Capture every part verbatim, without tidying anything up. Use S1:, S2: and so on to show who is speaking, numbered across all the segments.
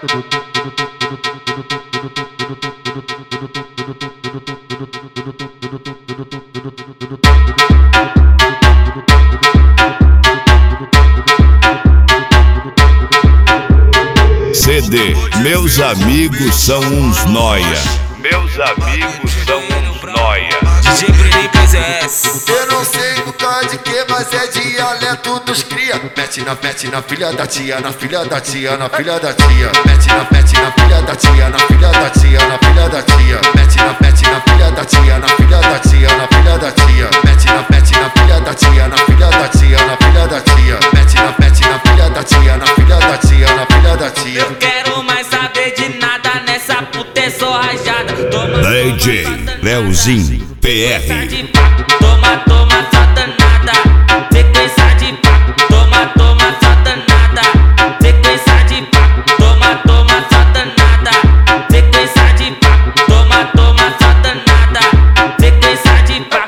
S1: C D, meus amigos são uns nóia. Meus amigos são uns nóia.
S2: D J Bruninho P Z S.
S3: Eu não sei do de que, mas é dialeto dos cria. Mete na, mete na filha da tia, na filha da tia, na filha da tia. Mete na, mete na filha da tia, na filha da tia, na filha da tia. Mete na, mete na filha da tia, na filha da tia, na filha da tia. Mete na, mete na filha da tia, na filha da tia, na filha da tia. Mete na, mete na filha da tia, na filha da tia, na filha da tia.
S2: Eu quero mais saber de nada nessa puta é só rajada.
S1: D J Leozinho P R.
S2: Toma, toma, só danada. Sequência de pá. Toma, toma, só danada. Sequência de pá. Toma, toma, só danada. Sequência de pá. Toma, toma, só danada. Sequência de pá.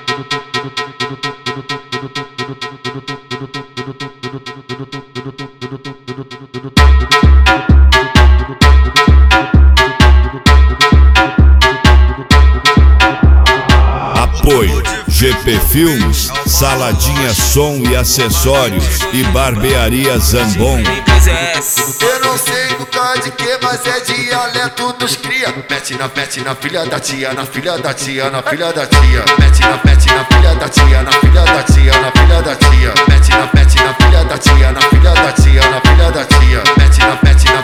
S1: Apoio G P Filmes, Saladinha Som e Acessórios e Barbearia Zambon.
S3: Eu não sei do de que, mas é dialeto dos cria. Mete na, mete na filha da tia, na filha da tia, na filha da tia. Mete na, mete na filha da tia, na filha da tia, na filha da tia. Mete na, mete na filha da tia, na filha da tia, na filha da tia. Mete na, mete na